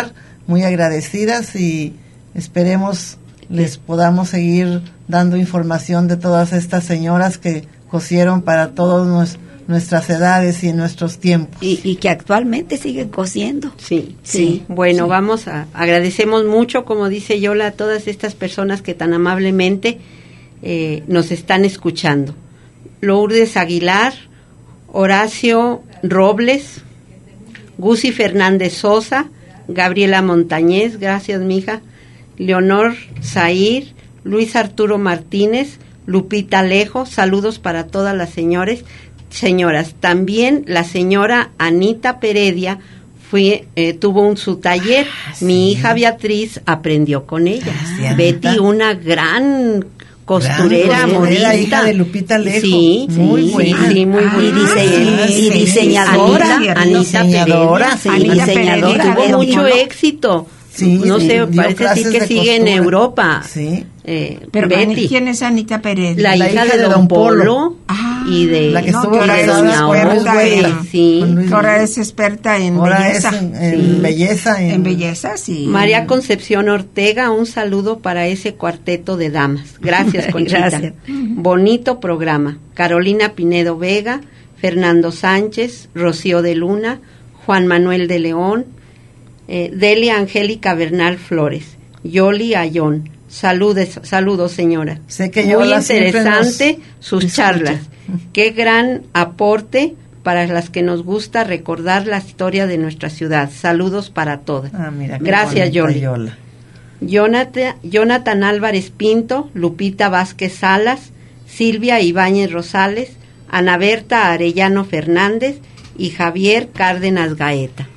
muy agradecidas y esperemos les podamos seguir dando información de todas estas señoras que cosieron para todas nuestras edades y en nuestros tiempos. Y que actualmente siguen cosiendo. Sí. Bueno, agradecemos mucho, como dice Yola, a todas estas personas que tan amablemente nos están escuchando. Lourdes Aguilar, Horacio Robles, Gusi Fernández Sosa, Gabriela Montañez, gracias mija, Leonor Zair, Luis Arturo Martínez, Lupita Alejo, saludos para todas las señoras. También la señora Anita Peredia tuvo su taller. Mi hija Beatriz aprendió con ella. Betty, una gran costurera, modista, hija de Lupita Alejo. Sí, muy buena. Sí, muy buena. Y diseñadora. Anita Peredia. Tuvo mucho éxito. Sí, no sé, parece decir que sigue en Europa. Sí. Pero Betty. ¿quién es Anita Pérez? La hija de Don Polo. Y de la que estuvo Doña Olga. Sí. Ahora es experta en belleza. En belleza. En belleza, sí. María Concepción Ortega, un saludo para ese cuarteto de damas. Gracias, Conchita. Gracias. Bonito programa. Carolina Pinedo Vega, Fernando Sánchez, Rocío de Luna, Juan Manuel de León, Delia Angélica Bernal Flores, Yoli Ayón. Saludos, señora. Sé que muy interesante sus charlas. Qué gran aporte para las que nos gusta recordar la historia de nuestra ciudad. Saludos para todas. Mira, gracias, Yoli. Jonathan Álvarez Pinto, Lupita Vázquez Salas, Silvia Ibáñez Rosales, Ana Berta Arellano Fernández y Javier Cárdenas Gaeta.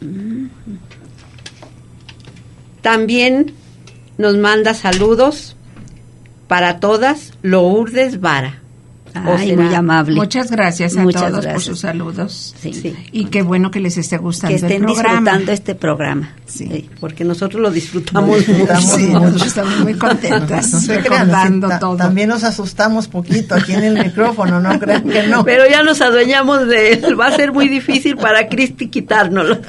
También nos manda saludos para todas Lourdes Vara. Ay, muy amable. Muchas gracias a todos por sus saludos. Sí. Y qué bueno que les esté gustando el programa. Que estén disfrutando este programa. Sí, porque nosotros lo disfrutamos mucho. Nosotros estamos muy contentas recordando todo. También nos asustamos poquito aquí en el micrófono, no crean que no. Pero ya nos adueñamos de él. Va a ser muy difícil para Cristi quitárnoslo.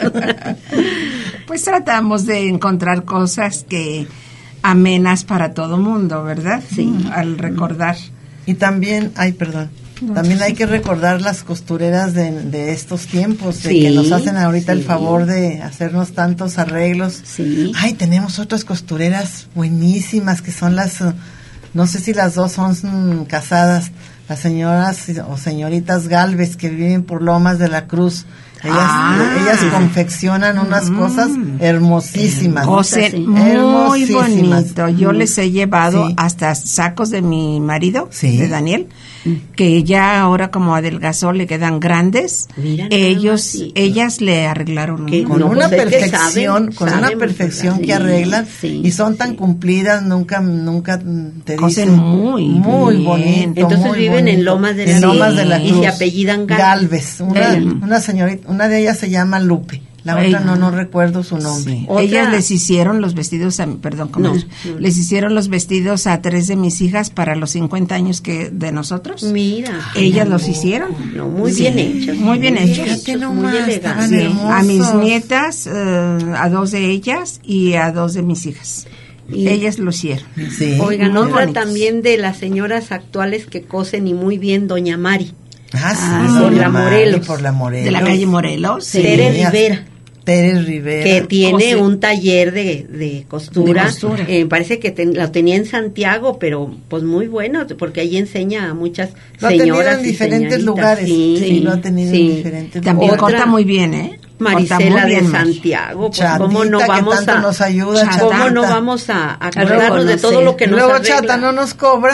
Pues tratamos de encontrar cosas amenas para todo mundo, ¿verdad? Sí. Al recordar. Y también, también hay que recordar las costureras de estos tiempos, de que nos hacen ahorita el favor de hacernos tantos arreglos. Sí. Tenemos otras costureras buenísimas que son no sé si las dos son casadas, las señoras o señoritas Galvez que viven por Lomas de la Cruz. Ellas confeccionan unas cosas hermosísimas. Cosen muy bonito. Yo les he llevado hasta sacos de mi marido, de Daniel, que ya ahora como adelgazó le quedan grandes. Mira, ellas le arreglaron con una perfección que arreglan y son tan cumplidas, nunca te cosen dicen muy bonito. Entonces viven en Lomas de la Cruz y se apellidan Galvez. Una señorita, una de ellas se llama Lupe, la otra no recuerdo su nombre. Sí. Ellas les hicieron los vestidos les hicieron los vestidos a 3 de mis hijas para los 50 años de nosotros. Mira, ellas los hicieron. Muy bien hechos. Muy bien hechos. Muy elegantes. A mis nietas, a 2 de ellas y a 2 de mis hijas. Ellas lo hicieron. Sí. Oigan, otra también de las señoras actuales que cosen y muy bien, Doña Mari. Por la Morelos. De la calle Morelos. Sí. Teres Rivera. Que tiene un taller de costura. Parece que lo tenía en Santiago, pero pues muy bueno, porque ahí enseña a muchas señoras en diferentes lugares. Sí, lo ha tenido en diferentes lugares. También corta muy bien, Marisela de Santiago, pues Chatita, cómo no vamos a nos ayuda, cómo no vamos a acordarnos de todo lo que nos luego arregla. Chata no nos cobra.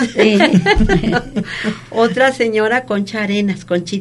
Otra señora, Conchita Arenas.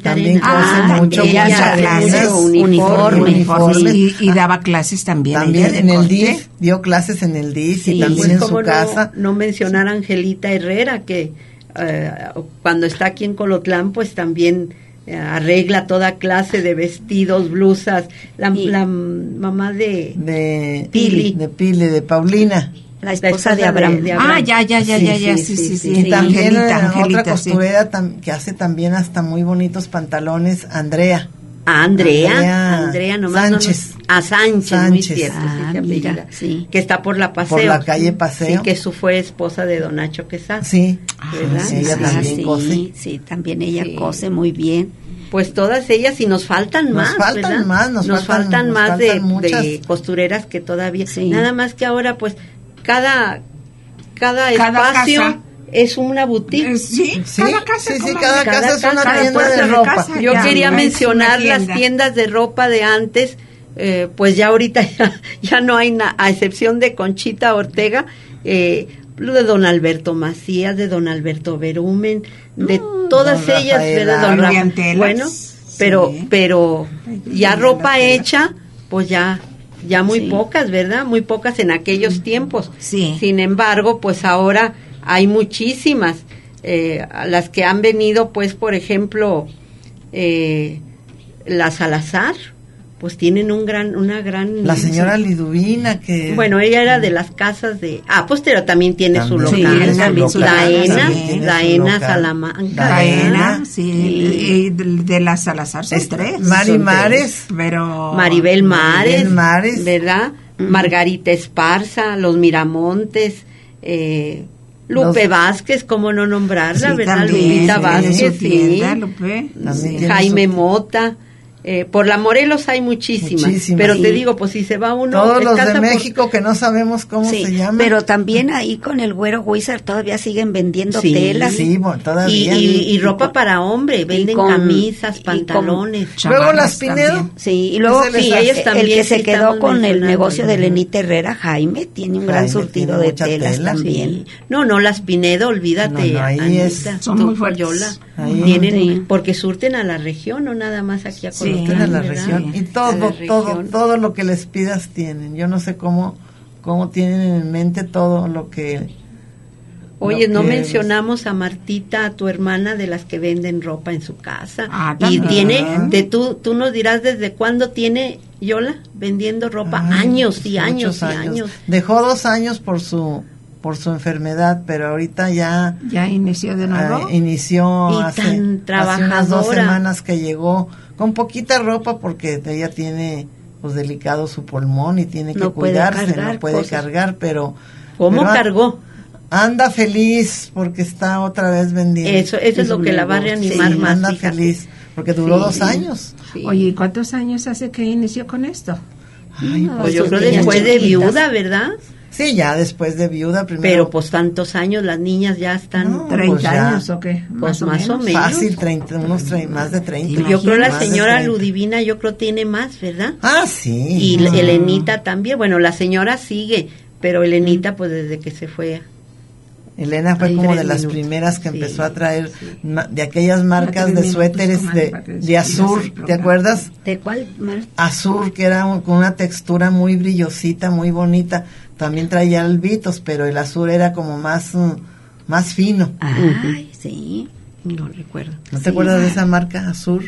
Ella clases, uniformes. Y daba clases también en el DIF, dio clases en el DIF y también en su casa. No mencionar a Angelita Herrera, que cuando está aquí en Colotlán, pues también arregla toda clase de vestidos, blusas. La mamá de Pili. De Paulina. La esposa de Abraham. Ya. Sí. Y también Angelita, otra costurera que hace también hasta muy bonitos pantalones, Andrea. Andrea nomás Sánchez. Sánchez, muy cierto, mira, sí. que está por la Paseo. Por la calle Paseo. Sí, que fue esposa de don Nacho Quesada. Sí, ¿verdad? sí, ella también cose. Sí, también ella cose muy bien. Pues todas ellas, y nos faltan más, ¿verdad? Nos faltan más de costureras que todavía. Sí. Nada más que ahora, pues, cada espacio casa es una boutique. Cada casa, cada casa es una tienda de ropa. Casa, Yo quería mencionar tienda. las tiendas de ropa de antes, pues ya ahorita ya no hay a excepción de Conchita Ortega, lo de don Alberto Macías, de don Alberto Berumen, de todas don ellas, Rafael, ¿verdad? Don Rafael, bueno, pero ya ropa hecha, pues ya muy pocas, ¿verdad? Muy pocas en aquellos tiempos. Sí. Sin embargo, pues ahora hay muchísimas, las que han venido, pues, por ejemplo, la Salazar, pues tienen una gran... La señora Liduvina, que... Bueno, ella era de las casas de... pues pero también tiene su local. La ENA Salamanca. La ENA, sí. De la Salazar son tres. Mares. Pero... Maribel Mares, ¿verdad? Margarita Esparza, Los Miramontes, Lupe Vázquez, cómo no nombrarla, sí, ¿verdad? También, Lupita Vázquez, tienda, Lupe. Jaime Mota. Por la Morelos hay muchísimas, pero te digo, pues si se va uno... Todos los de México que no sabemos cómo se llaman. Pero también ahí con el Güero Wizard todavía siguen vendiendo telas. Sí, todavía. Y ropa para hombre, venden camisas, pantalones. Luego las Pinedo. Sí, y luego ellos también. El que se quedó con el negocio de Lenita Herrera, Jaime, tiene un gran surtido de telas también. Sí. No, las Pinedo, olvídate, Anita, son muy fuertes. Tienen, porque surten a la región, no nada más aquí a Colombia. A la región. Y todo lo que les pidas tienen. Yo no sé cómo tienen en mente todo lo que... Oye, no mencionamos a Martita, a tu hermana, de las que venden ropa en su casa. Y tiene, tú nos dirás desde cuándo tiene Yola vendiendo ropa. Años y años y años. Dejó 2 años por su enfermedad, pero ahorita ya inició de nuevo. Inició hace unas 2 semanas que llegó con poquita ropa, porque ella tiene pues delicado su pulmón y tiene que cuidarse, no puede cargar, pero ¿cómo cargó? Anda feliz porque está otra vez vendiendo. Eso es lo que la va a reanimar más. Anda feliz porque duró 2 años. Oye, ¿cuántos años hace que inició con esto? Pues yo creo después de viuda, ¿verdad? Sí, ya después de viuda primero. Pero pues tantos años, las niñas ya están... 30 años o qué, pues más o menos. Fácil, más de 30. Yo creo la señora Ludivina, yo creo tiene más, ¿verdad? Sí. Y Elenita también, bueno, la señora sigue, pero Elenita pues desde que se fue... Elena fue como de las primeras que empezó a traer de aquellas marcas de suéteres de azur, ¿te acuerdas? ¿De cuál? Azur, que era con una textura muy brillosita, muy bonita. También traía albitos, pero el azur era como más fino. Ay, sí. No recuerdo. ¿No te acuerdas de esa marca, Azur?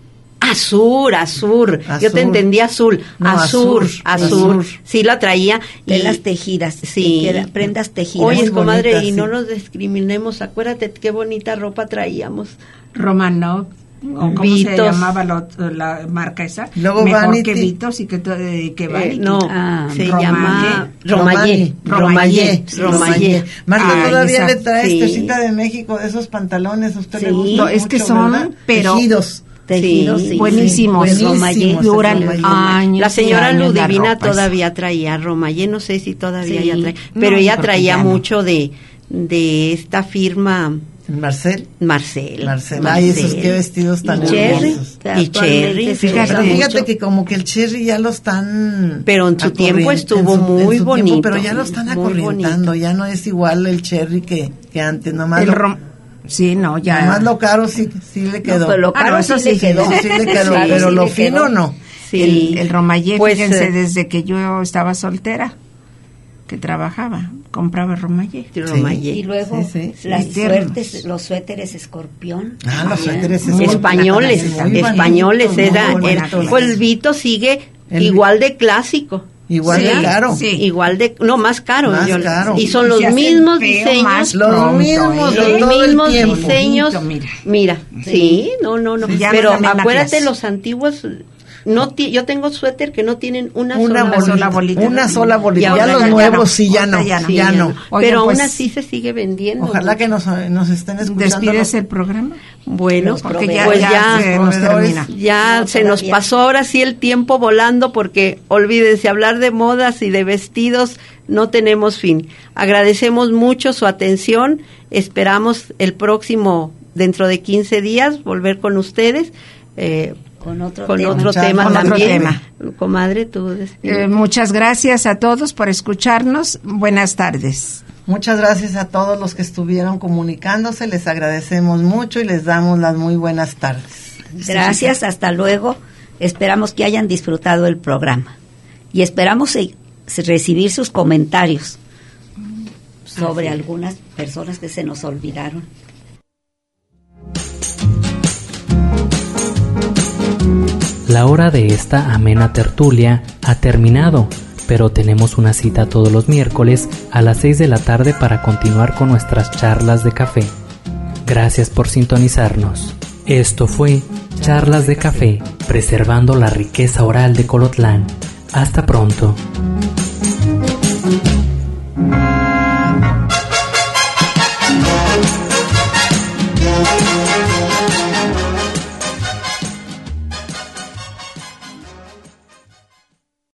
Azur. Yo te entendí azul. No, azur. Sí, la traía. Telas tejidas. Sí. Prendas tejidas. Oye, comadre, bonitas, y no nos discriminemos. Acuérdate qué bonita ropa traíamos. Romanov. ¿O cómo se llamaba la marca esa? Luego mejor Vanity. Que Vitos y que Vanity. No, se llama Romallé. Marta todavía le trae tecita de México de esos pantalones. ¿A usted le gusta mucho, es que son, ¿verdad? pero tejidos. Buenísimos. Duran años. La señora Ludivina todavía traía Romallé, no sé si todavía ella trae, pero ella traía mucho de esta firma... Marcel. Ay, esos qué vestidos tan hermosos. Y Cherry. Fíjate que como que el Cherry ya lo están... Pero en su tiempo estuvo muy bonito. Pero ya lo están acorrientando, ya no es igual el Cherry que antes, nomás. Ya. Nomás lo caro sí le quedó. No, pero lo caro sí le quedó. Sí le quedó, pero lo fino no. Sí. El Romallé, pues, fíjense, desde que yo estaba soltera, que trabajaba, compraba Romallé. Y luego los suéteres escorpión. Los suéteres españoles era. Pues el Vito sigue igual de clásico. Igual de caro. Sí. Igual de, no, más caro. Más caro. Y son los Se hace mismos feo diseños. más Los pronto, mismos de Los todo el mismos tiempo. diseños. Bonito, Mira, sí, no. Ya Pero no, la misma acuérdate, clase. los antiguos, yo tengo suéter que no tienen una Una sola bolita. Una sola Y bolita. ahora Ya los ya nuevos no. sí, ya no. Ahorita Ya no. Oigan, Pero pues, aún así se sigue vendiendo. Ojalá que nos estén escuchando. ¿despides el programa? Bueno, Los Porque proveedores. ya se nos proveedores. termina. ya No, se nos todavía. pasó ahora sí el tiempo volando, porque olvídense, hablar de modas y de vestidos no tenemos fin. Agradecemos mucho su atención, esperamos el próximo, dentro de 15 días, volver con ustedes, Con otro con tema. otro Muchas- tema con otro también. tema. Comadre, tú despide. Muchas gracias a todos por escucharnos. Buenas tardes. Muchas gracias a todos los que estuvieron comunicándose, les agradecemos mucho y les damos las muy buenas tardes. Gracias, hasta luego. Esperamos que hayan disfrutado el programa y esperamos recibir sus comentarios sobre algunas personas que se nos olvidaron. La hora de esta amena tertulia ha terminado, pero tenemos una cita todos los miércoles a las 6 de la tarde para continuar con nuestras charlas de café. Gracias por sintonizarnos. Esto fue Charlas de Café, preservando la riqueza oral de Colotlán. Hasta pronto.